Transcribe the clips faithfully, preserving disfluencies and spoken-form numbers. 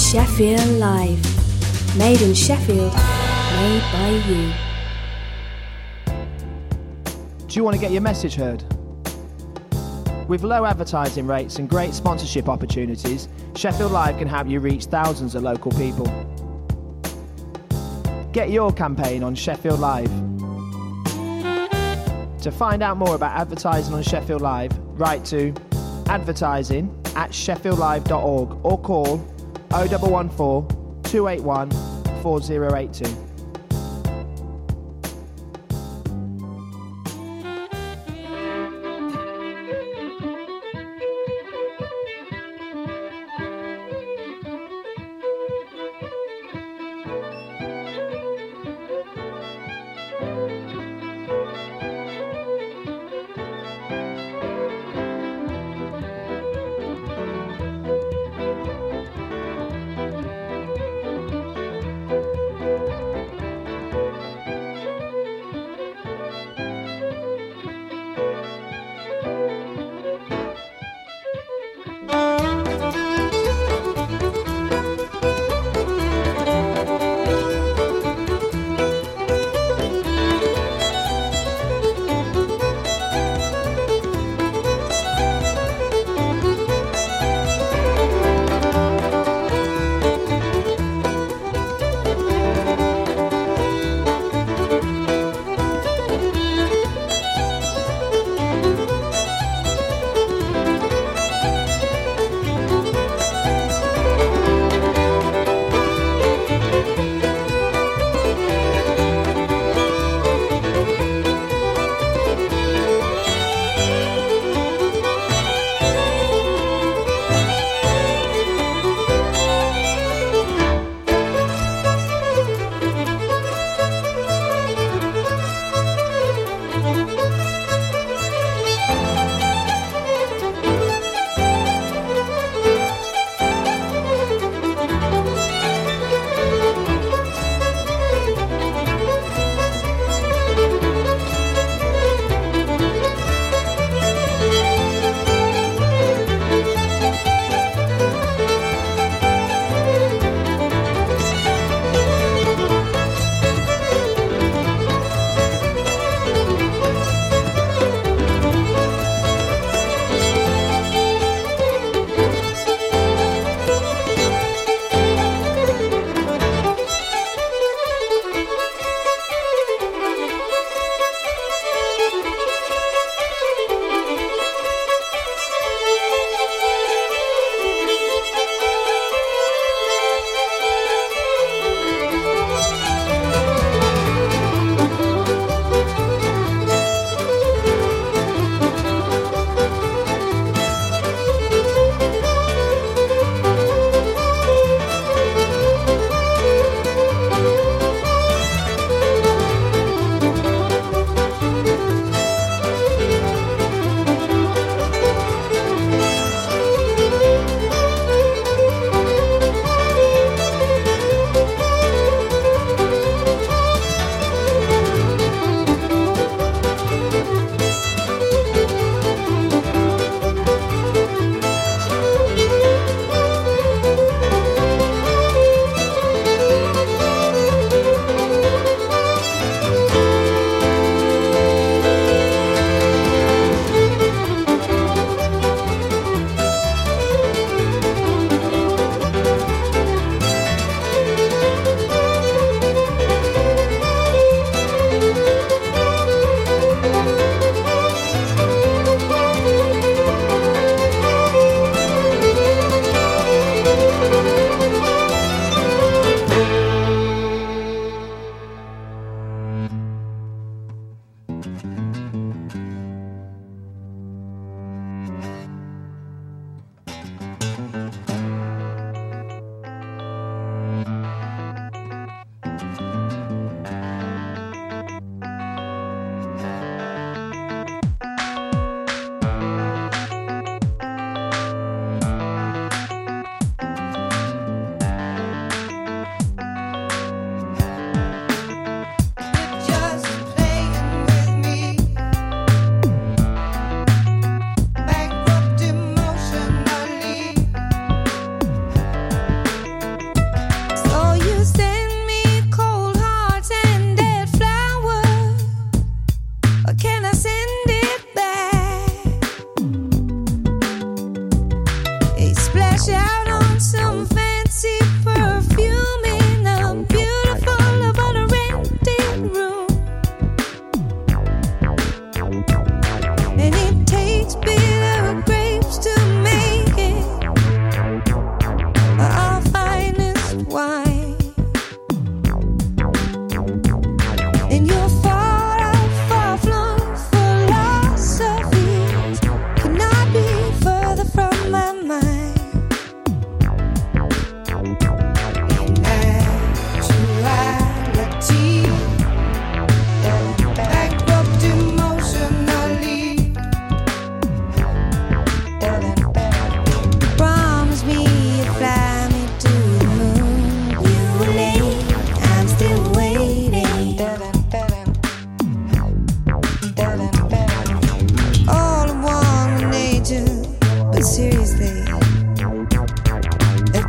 Sheffield Live. Made in Sheffield, made by you. Do you want to get your message heard? With low advertising rates and great sponsorship opportunities, Sheffield Live can help you reach thousands of local people. Get your campaign on Sheffield Live. To find out more about advertising on Sheffield Live, write to advertising at sheffield live dot org or call oh one one four, two eight one, four oh eight two.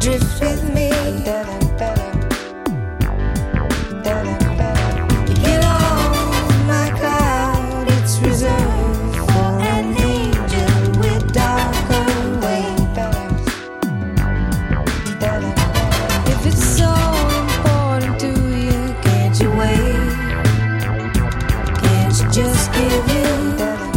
drift with me. You get on my cloud, it's reserved for an angel with darker wings. If it's so important to you, can't you wait? Can't you just give in?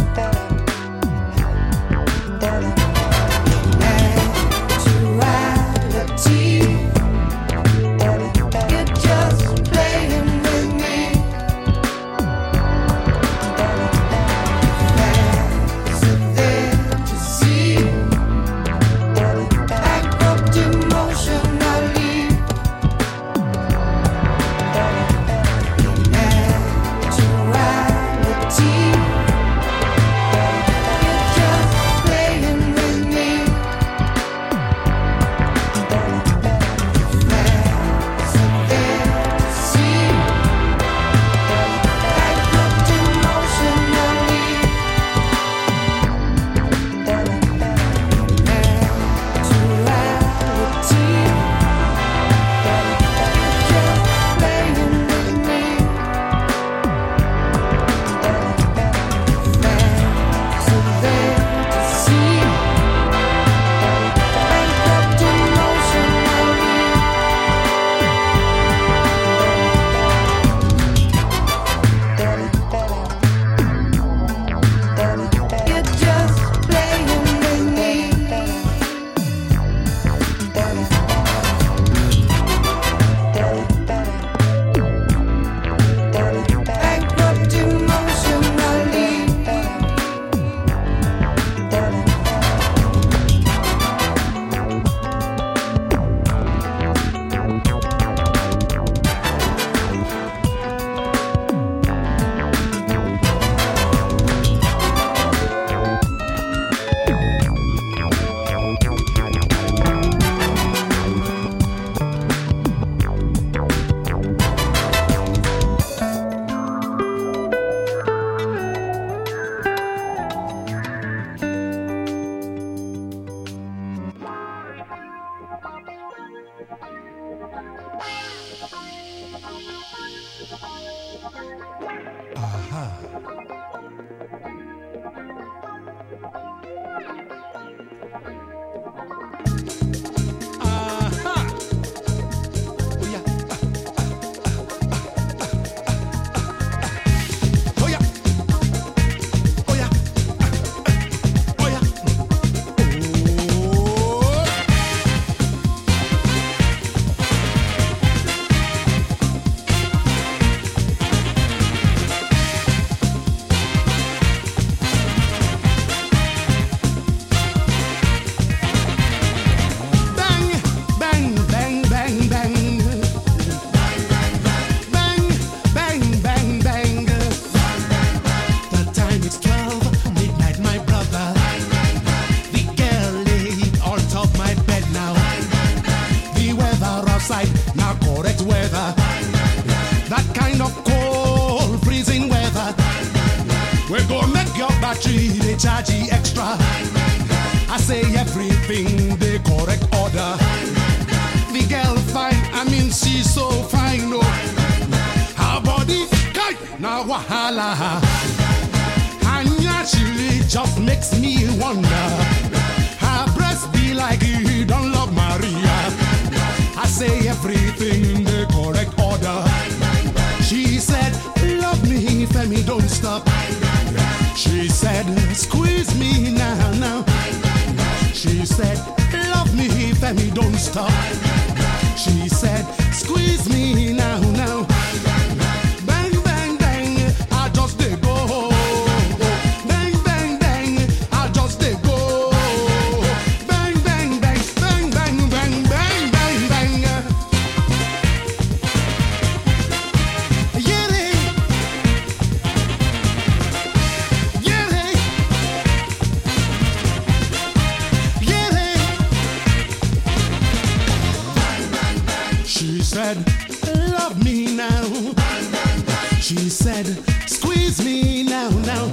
She said, squeeze me now, now.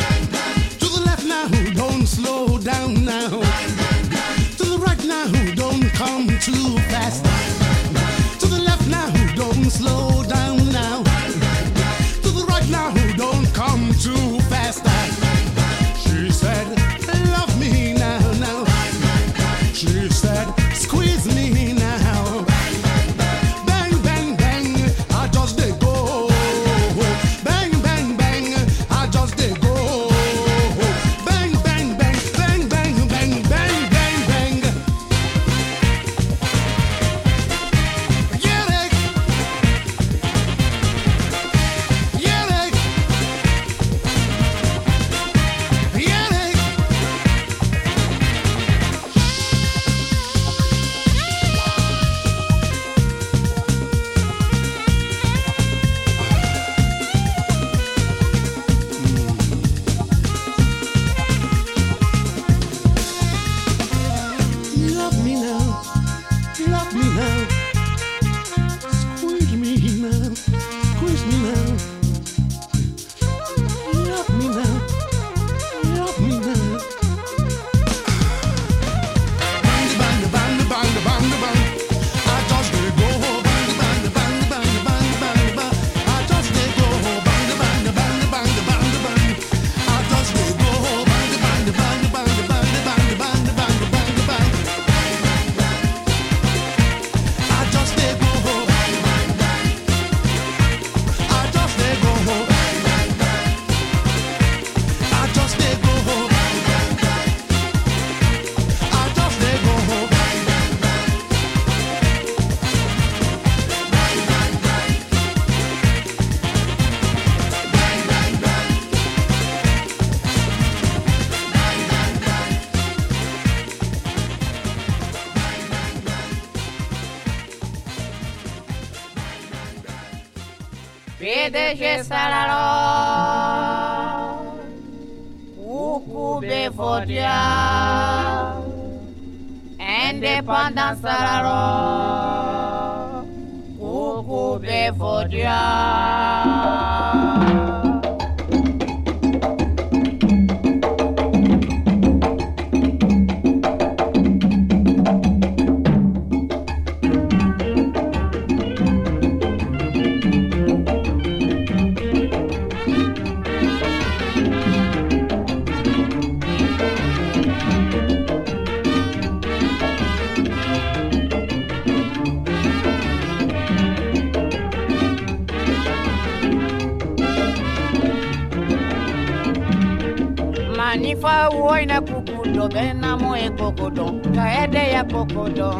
To the left now, don't slow down now. To the right now, don't come too fast. To the left now, don't slow down now. To the right now, don't come too fast. She said, love me now, now. She said, squeeze me now. Bang, bang, bang, I just dey go. Bang, bang, bang, I just dey go. Bang, bang, bang, bang, bang, bang, bang, bang, bang. Yeah, it. Yeah, it. Yeah, it. Love me now, love me now, squeeze me now, squeeze me now. Love me now, love me now. Bang, bang, bang, bang, bang, bang. I just dey go. Bang, bang, bang, bang, bang, bang, bang. I just dey go. Bang, bang, bang, bang, bang, bang. I just dey go. Bang, bang, bang, bang, bang, bang, bang, bang, bang, bang. I just dey go. I just dey go. I just dey go. I just dey go. P D G Sararó, Uku Bevodia, Independence Sararó, Uku Bevodia. Manifa woina kukudo bena moe kokodo kaede ya kokodo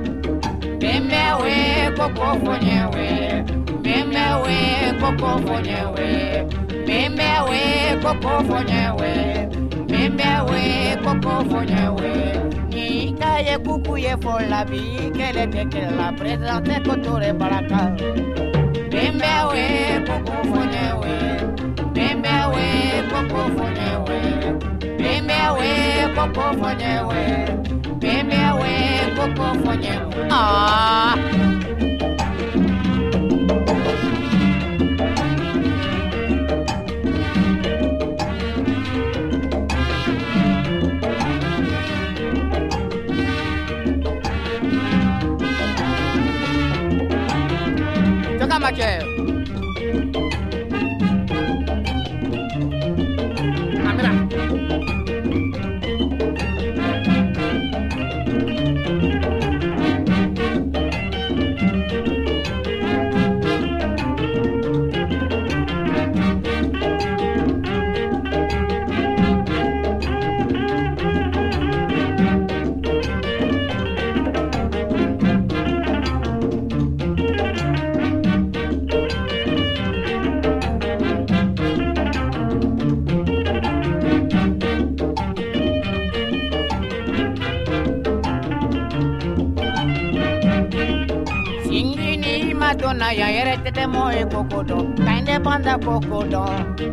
Memewe koko fonyewe Memewe koko fonyewe Memewe koko fonyewe Memewe koko fonyewe Ni kaye kuku ye fola bi kele teke la presente kotore baraka Memewe koko fonyewe Memewe koko fonyewe Memewe koko fonyewe Memewe koko fonyewe Ah Toca macho Madonna ya yere tete moe kokodo kainde banda kokodo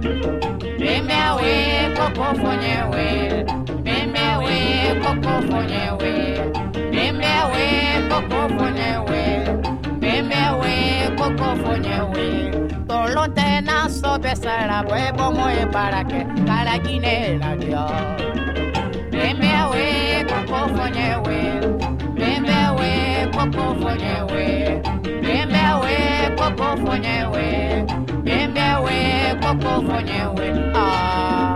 Memewe koko fonyewe Memewe koko fonyewe Memewe koko fonyewe Memewe koko fonyewe Tolonte na sobe sara huevo moe para que caragine la dio Memewe koko fonyewe Memewe fonyewe. Yembewe koko fonyewe. Ah.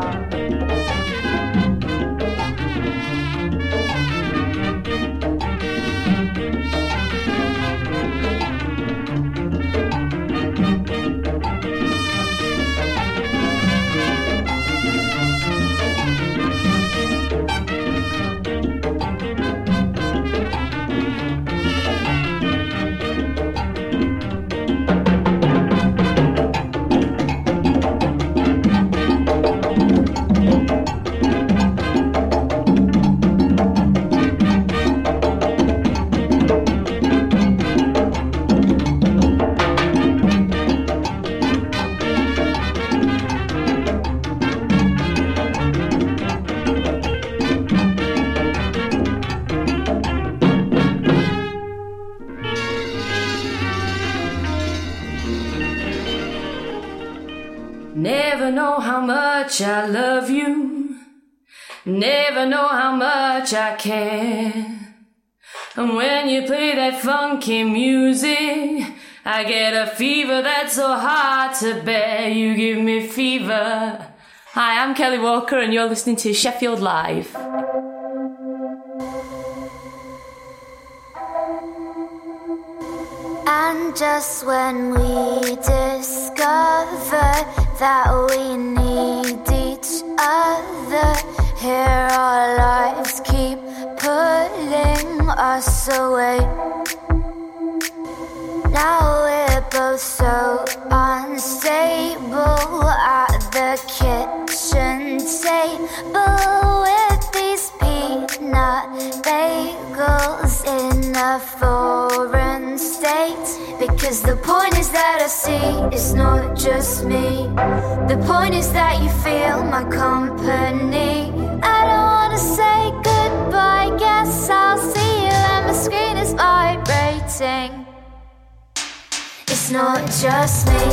Never know how much I love you. Never know how much I care. And when you play that funky music, I get a fever that's so hard to bear. You give me fever. Hi, I'm Kelly Walker and you're listening to Sheffield Live. And just when we discover that we need each other, here our lives keep pulling us away. Now we're both so unstable at the kitchen table with these peanut bagels in a foreign state. Because the point is that I see it's not just me. The point is that you feel my company. I don't wanna say goodbye, guess I'll see you and my screen is vibrating. It's not just me.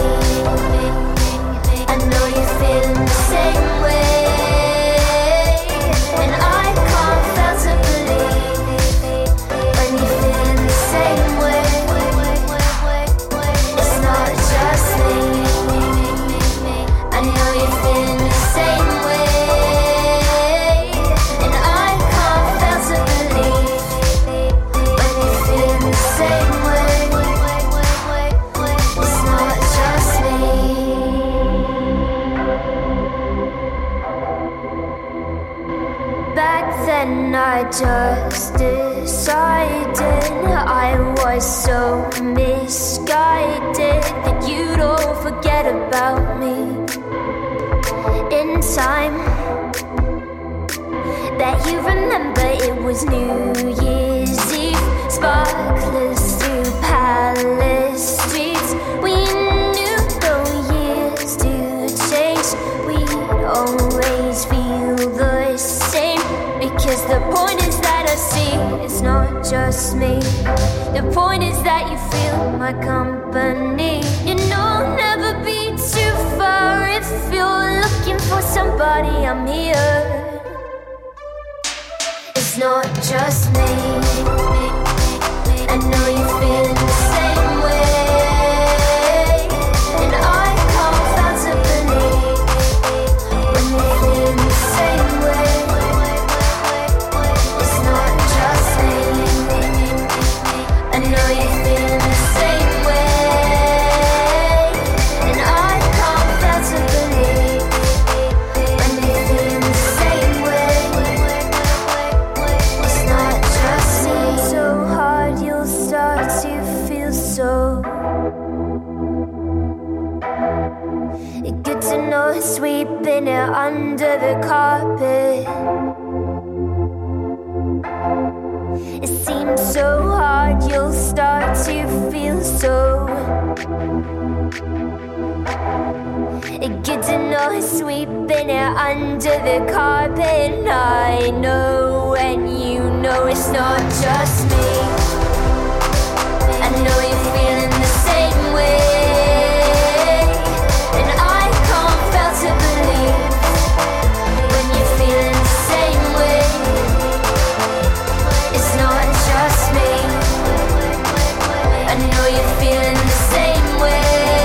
I know you're feeling the same way, and I can't fail to believe when you're feeling the same way. It's not just me. I know you're feeling the same way, and I can't fail to believe when you're feeling the same way. Back then I just decided I was so misguided that you'd all forget about me in time. Bet you remember it was New Year's Eve, sparklers through palace streets. We knew no years to change, we'd always feel the same. Because the point is that I see it's not just me. The point is that you feel my company. You know, never be too far. If you're looking for somebody, I'm here. It's not just me. I know you're feeling the same way, and I can't fail to believe when you're feeling the same way. It's not just me. I know you're feeling the same way, and I can't fail to believe when you're feeling the same way. It's not just me. So hard you'll start to feel so good to know, sweeping it under the carpet. It seems so hard you'll start to feel so good to know, sweeping it under the carpet. I know when you know it's not just me. I know you're feeling the same way, and I can't fail to believe when you're feeling the same way. It's not just me. I know you're feeling the same way.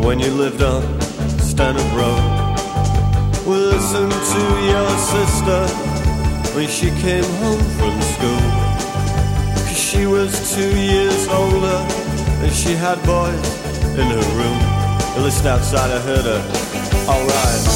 when you lived on Stanhope Road. We listened to your sister when she came home from school, 'cause she was two years older and she had boys in her room. At least outside I heard her, alright.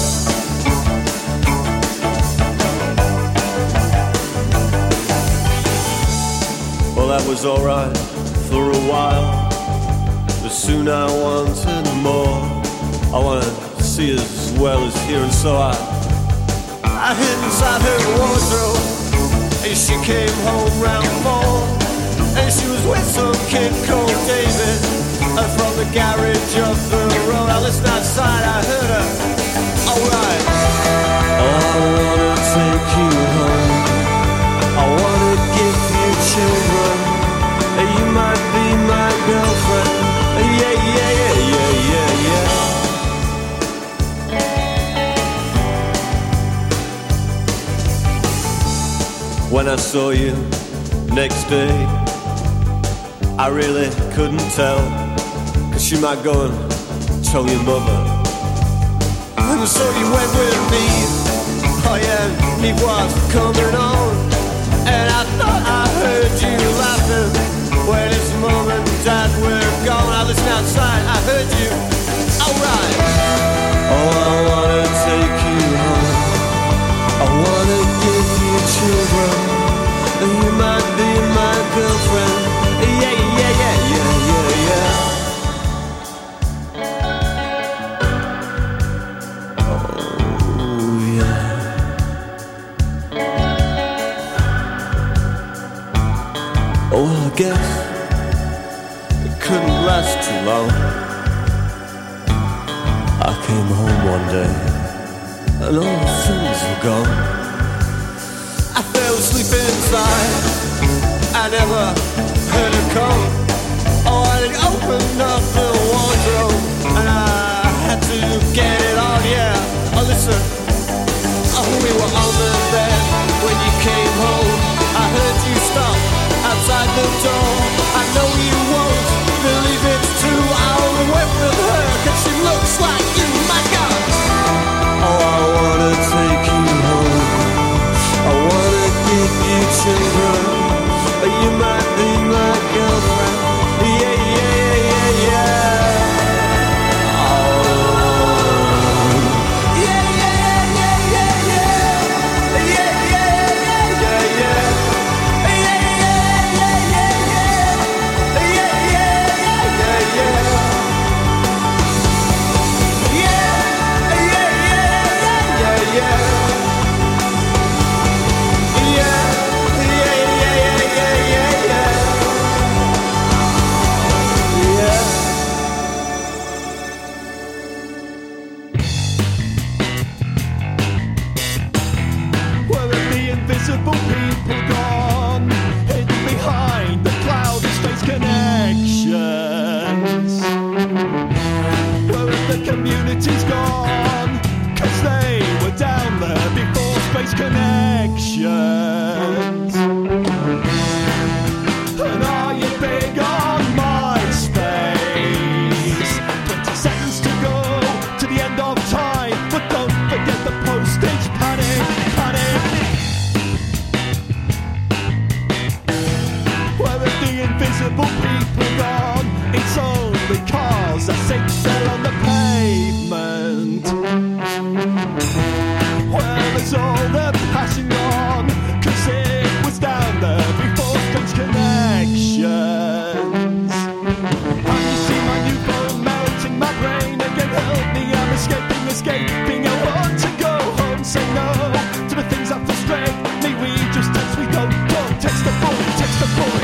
Well, that was alright for a while, but soon I wanted more. I wanted to see as well as hear, and so I I hid inside her wardrobe, and she came home round four, and she was with some kid called David, and from the garage up the road. I listened outside, I heard her, alright. Oh, I wanna take you home, I wanna give you children, and you might be my girlfriend. Yeah, yeah, yeah, yeah, yeah, yeah. When I saw you next day, I really couldn't tell, 'cause she might go and tell your mother. And so you went with me, oh yeah, me was coming on, and I thought I heard you laughing when it's mom and dad were gone. I listened outside, I heard you, alright. Oh, I wanna take you home, I wanna give you children, and you might be my girlfriend. Yeah, yeah, yeah, yeah, yeah, yeah. Oh, yeah. Oh, well, I guess it couldn't last too long. I came home one day, and all the things were gone. I fell asleep inside, I never heard her come. Oh, I opened up the wardrobe, and I had to get it on, yeah. Oh, listen, oh, we were on the bed when you came home. I heard you stop outside the door. I know you won't believe it's true. I only went with her 'cause she looks like you, my God. Oh, I wanna take you home, I wanna give you children, you might be my girlfriend. Yeah, yeah, yeah, yeah. Oh. Yeah, yeah, yeah, yeah, yeah. Yeah, yeah, yeah, yeah, yeah. Yeah, yeah, yeah, yeah, yeah. Yeah, yeah, yeah, yeah, yeah. Yeah, yeah, yeah, yeah, yeah, yeah. Invisible people gone, hidden behind the cloud of space connections. Where have the communities gone? 'Cause they were down there before space connections. And are you big on MySpace? twenty seconds to go to the end of time, but don't forget the postage panic, panic. Invisible people gone, it's only cars that sit there on the pavement. Well, there's all the passing on, 'cause it was down there before space connections. And you see my new phone melting my brain again, help me, I'm escaping, escaping. I want to go home, say no to the things that frustrate me. We just text, we don't, don't text the boy, text the boy.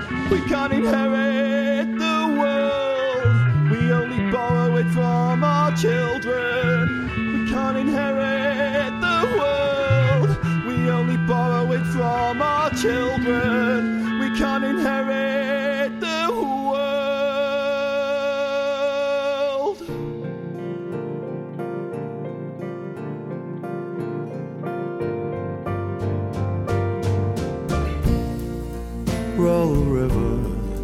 We can't inherit the world. We only borrow it from our children. We can't inherit the world. We only borrow it from our children. We can't inherit the world. Roll, river,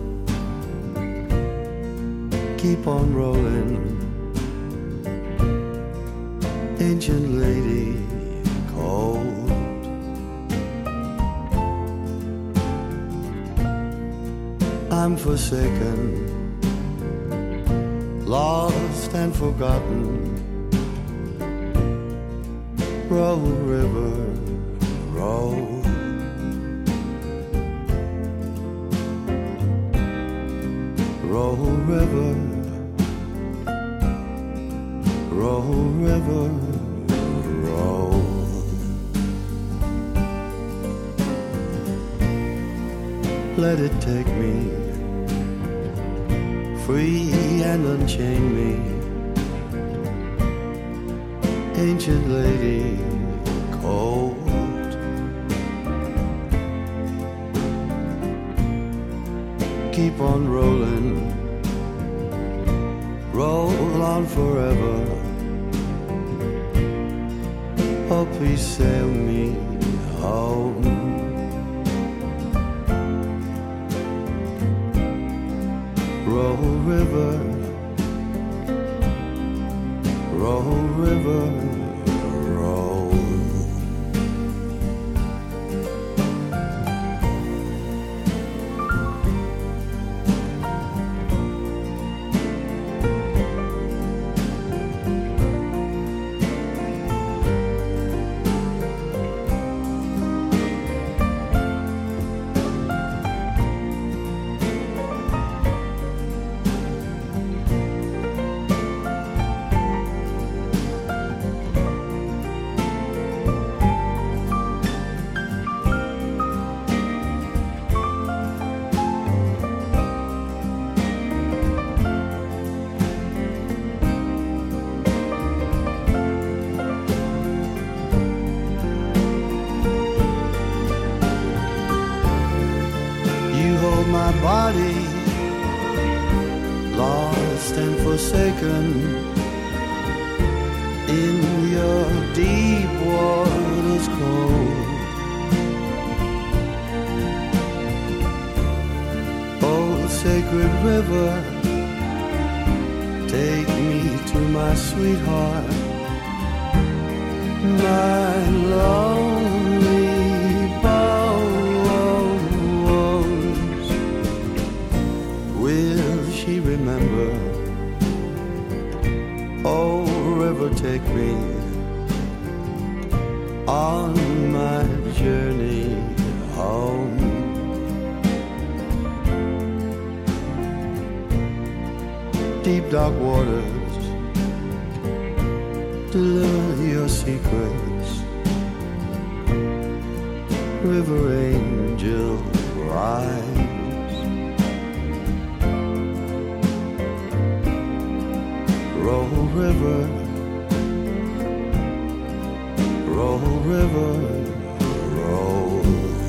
keep on rolling. Ancient lady, cold. I'm forsaken, lost and forgotten. Roll, river, roll. Roll, river, roll, river, roll. Let it take me, free and unchain me. Ancient lady, cold. Keep on rolling, roll on forever. Oh, please sail me home. Roll, river, roll, river, roll. My body, lost and forsaken in your deep waters cold. Oh, sacred river, take me to my sweetheart, my lonely remember. Oh, river, take me on my journey home. Deep dark waters, deliver your secrets. River angel, rise. Roll, river, roll, river, roll.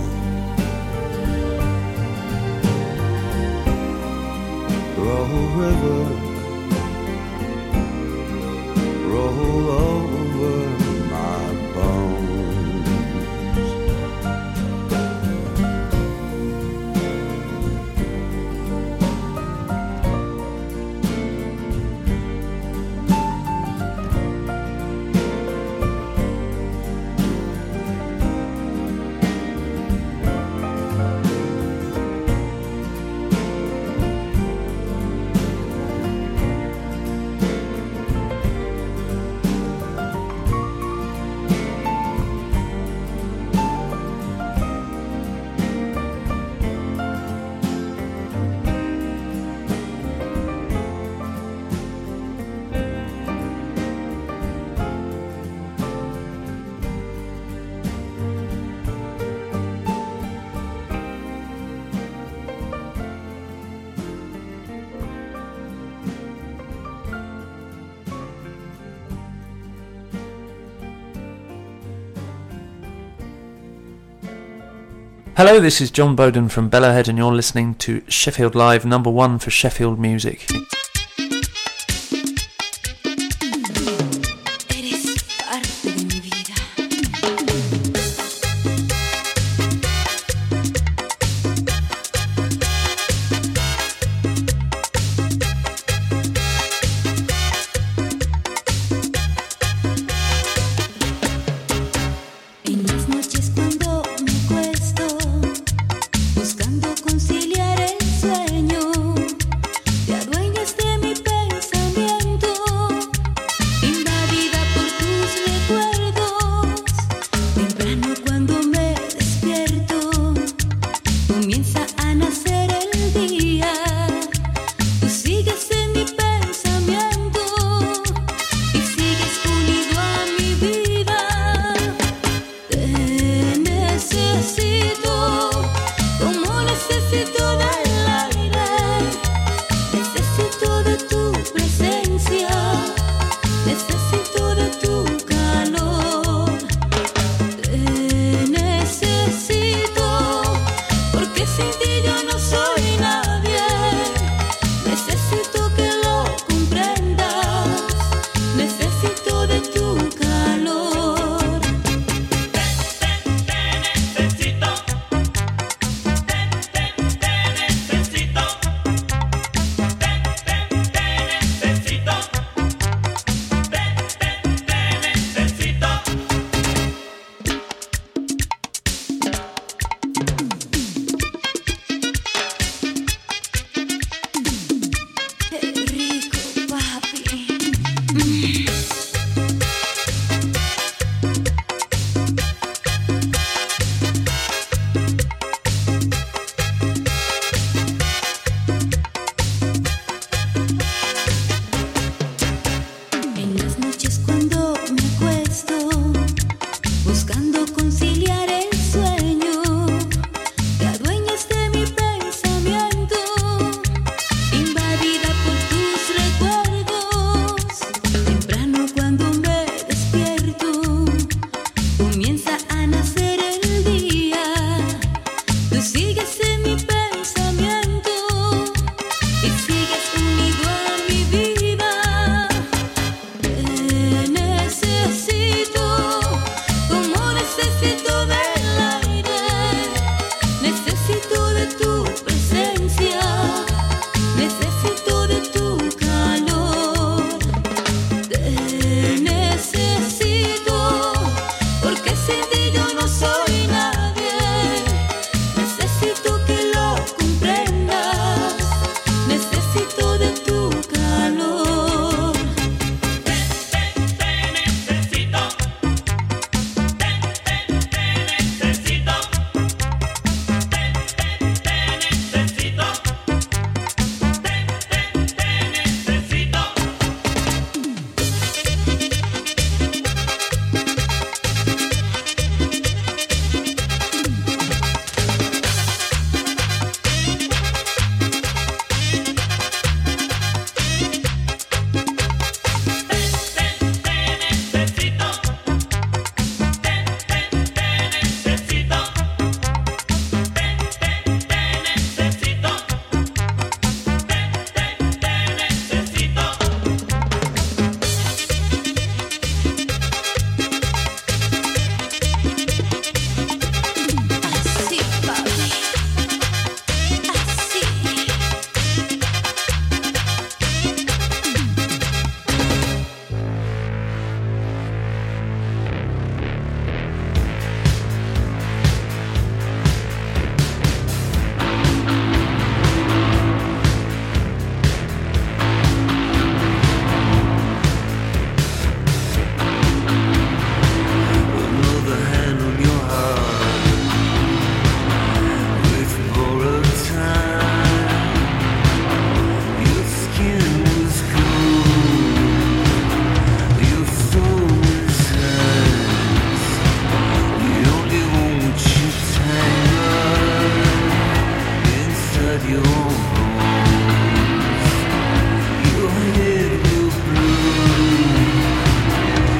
Roll, river, roll over my bones. Hello, this is John Bowden from Bellahead and you're listening to Sheffield Live, number one for Sheffield music.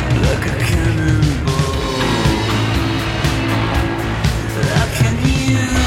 you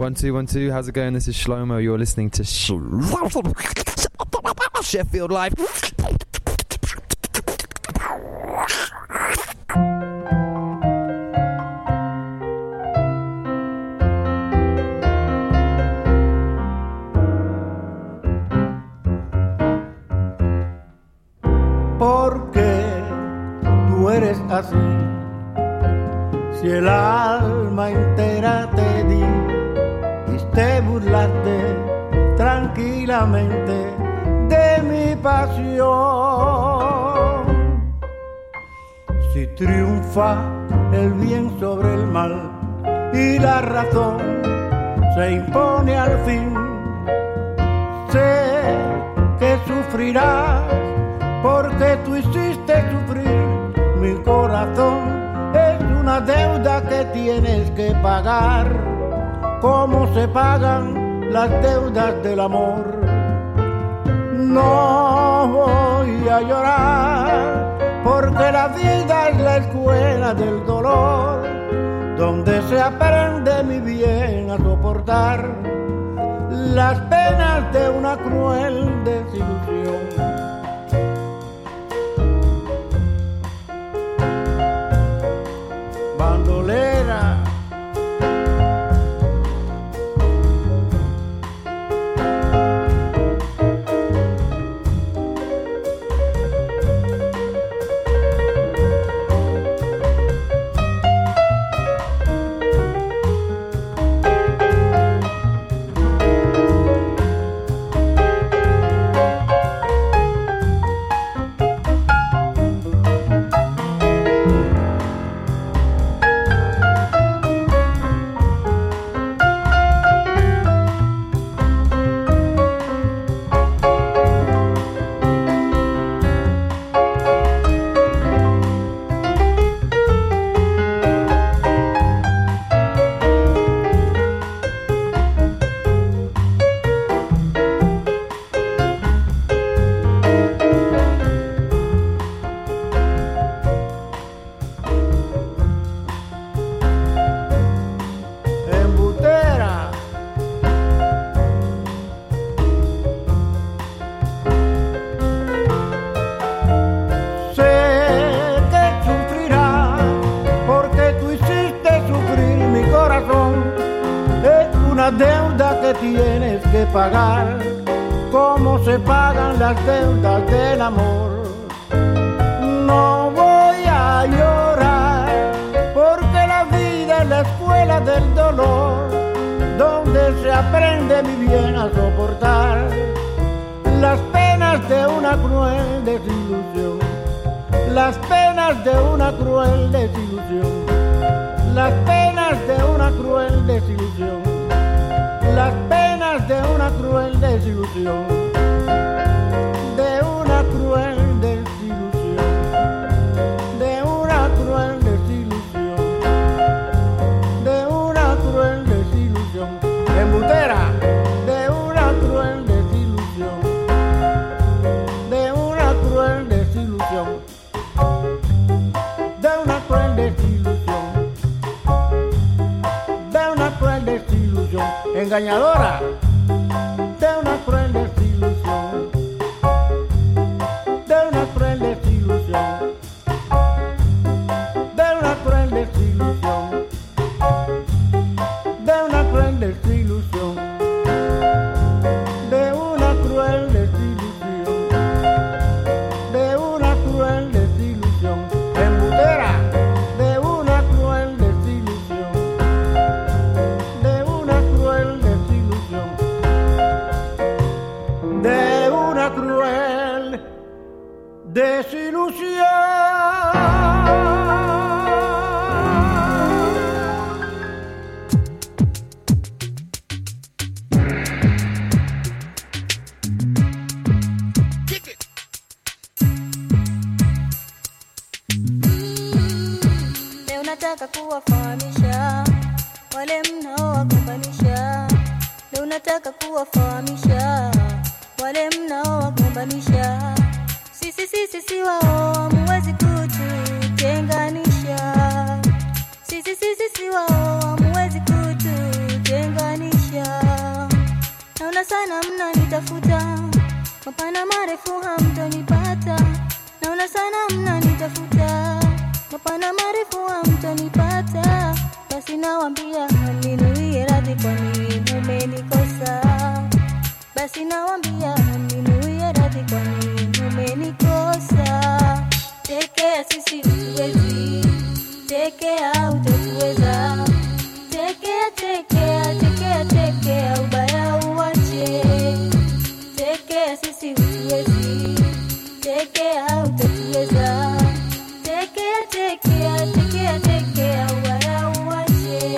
One, two, one, two. How's it going? This is Shlomo. You're listening to Sh- Sheffield Live. ¿Por qué tú eres así? Si el alma entera te di y te burlaste tranquilamente de mi pasión. Si triunfa el bien sobre el mal y la razón se impone al fin, sé que sufrirás porque tú hiciste sufrir mi corazón. Es una deuda que tienes que pagar, como se pagan las deudas del amor. No voy a llorar, porque la vida es la escuela del dolor, donde se aprende mi bien a soportar las penas de una cruel desilusión. Bandolera, tienes que pagar, como se pagan las deudas del amor. No voy a llorar, porque la vida es la escuela del dolor, donde se aprende mi bien a soportar las penas de una cruel desilusión, las penas de una cruel desilusión, las penas de una cruel desilusión, las penas de una cruel desilusión, de una cruel desilusión, de una cruel desilusión, de una cruel desilusión, embutera, de una cruel desilusión, de una cruel desilusión, de una cruel desilusión, de una cruel desilusión, engañadora, de una cruel desilusión, de una cruel desilusión, de una cruel desilusión, de una cruel desilusión, de una cruel desilusión, de una cruel desilusión, embutera, de una cruel desilusión, de una cruel desilusión, de una cruel desilusión. Leo nataka kuwafahamisha wale mnaowagombanisha. Leo nataka kuwafahamisha wale mnaowagombanisha. Sisi sisi si wao muwezi kututenganisha. Sisi sisi si wao muwezi kututenganisha. naona sana mnanitafuta, mapana marefu hamtonipata. Naona sana mnanitafuta, mapana marefu hamtonipata. Basi nawaambia mninuie radhi kwani mumenikosa. Basi nawaambia mninuie radhi kwani mumenikosa. Tekea sisi utuwezi, tekea utatuweza. Tekea, tekea, tekea, tekea, ubaya uwache. Tekea sisi utuwezi, tekea utatuweza. Tekea, tekea, tekea, tekea, ubaya uwache.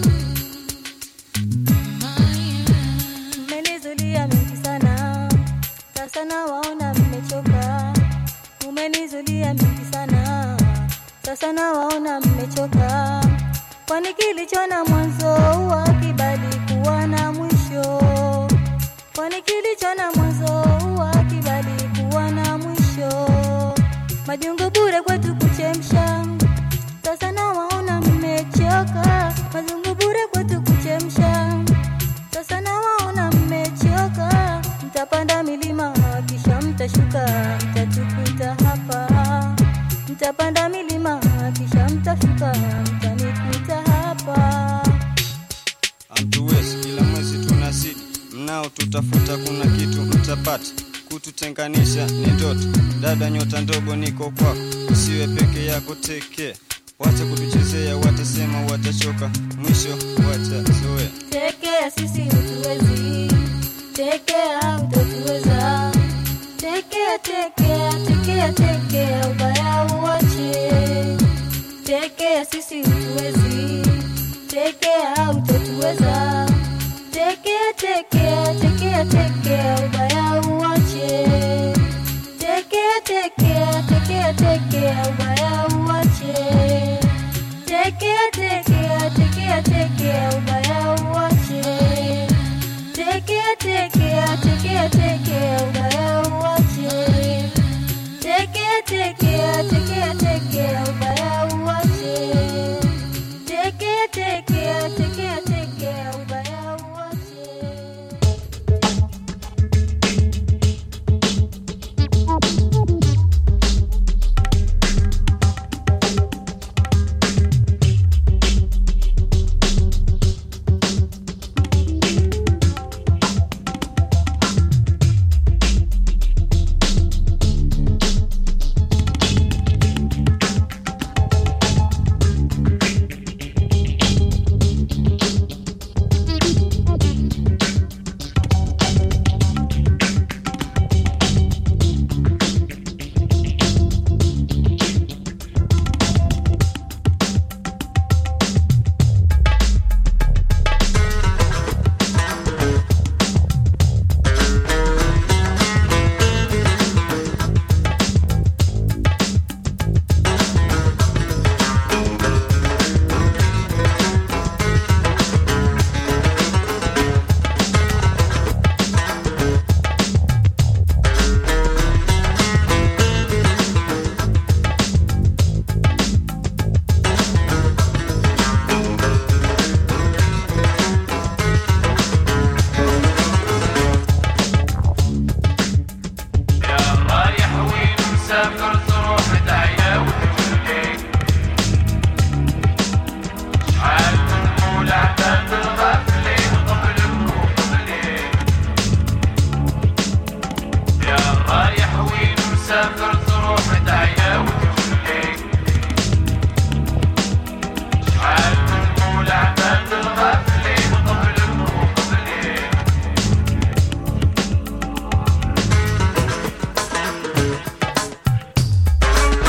Mmenizulia mengi sana, sasa nawaona mmechoka. Mmenizulia mengi sana, sasa nawaona mmechoka. Kwani kilicho na mwanzo hakibali kuwa na mwisho. Kwani kilicho na mwanzo hakibali kuwa na mwisho. Majungu bure kwetu kuchemsha, sasa nawaona mmechoka. Majungu bure kwetu kuchemsha, sasa nawaona mmechoka. Mtapanda milima kisha mtashuka, mtatukuta hapa. Mtapanda milima kisha mtashuka, mtanikuta hapa. Hamtuwezi, kila mwezi tunazidi, mnao tutafuta, kuna kitu mtapata. Kututenganisha ni ndoto, dada nyota ndogo niko kwako. Usiwe peke yako, tekea. Wacha kutuchezea, watasema watachoka, mwisho watazoea. Tekea sisi utuwezi, tekea utatuweza. Tekea, tekea, tekea, tekea, ubaya uwache. Tekea sisi utuwezi, tekea utatuweza. Tekea, tekea, tekea, tekea, ubaya uwache. Tekea, tekea, tekea, tekea, ubaya